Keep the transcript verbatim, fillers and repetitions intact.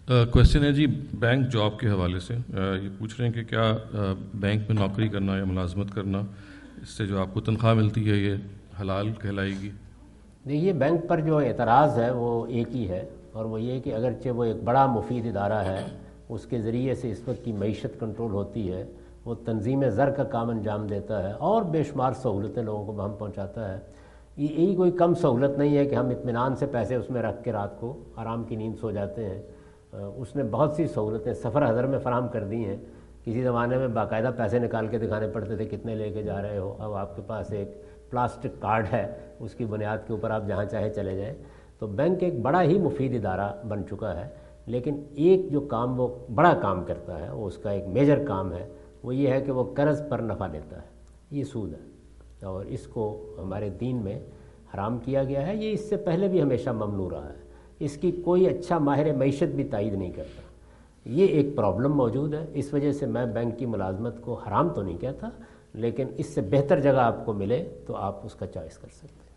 Question ہے جی bank job کے حوالے سے، یہ پوچھ رہے ہیں کہ کیا بینک میں نوکری کرنا یا ملازمت کرنا، اس سے جو آپ کو تنخواہ ملتی ہے یہ حلال کہلائے گی؟ دیکھیے، بینک پر جو اعتراض ہے وہ ایک ہی ہے، اور وہ یہ کہ اگرچہ وہ ایک بڑا مفید ادارہ ہے، اس کے ذریعے سے اس وقت کی معیشت کنٹرول ہوتی ہے، وہ تنظیم زر کا کام انجام دیتا ہے اور بے شمار سہولتیں لوگوں کو بہم پہنچاتا ہے، یہی کوئی کم سہولت نہیں ہے کہ ہم اطمینان سے پیسے اس میں رکھ کے رات کو آرام کی نیند سو جاتے ہیں۔ اس نے بہت سی سہولتیں سفر حضر میں فراہم کر دی ہیں۔ کسی زمانے میں باقاعدہ پیسے نکال کے دکھانے پڑتے تھے کتنے لے کے جا رہے ہو، اب آپ کے پاس ایک پلاسٹک کارڈ ہے، اس کی بنیاد کے اوپر آپ جہاں چاہے چلے جائیں۔ تو بینک ایک بڑا ہی مفید ادارہ بن چکا ہے، لیکن ایک جو کام وہ بڑا کام کرتا ہے، وہ اس کا ایک میجر کام ہے، وہ یہ ہے کہ وہ قرض پر نفع لیتا ہے، یہ سود ہے، اور اس کو ہمارے دین میں حرام کیا گیا ہے۔ یہ اس سے پہلے بھی ہمیشہ ممنوع رہا ہے، اس کی کوئی اچھا ماہر معیشت بھی تائید نہیں کرتا۔ یہ ایک پرابلم موجود ہے، اس وجہ سے میں بینک کی ملازمت کو حرام تو نہیں کہتا، لیکن اس سے بہتر جگہ آپ کو ملے تو آپ اس کا چوائس کر سکتے ہیں۔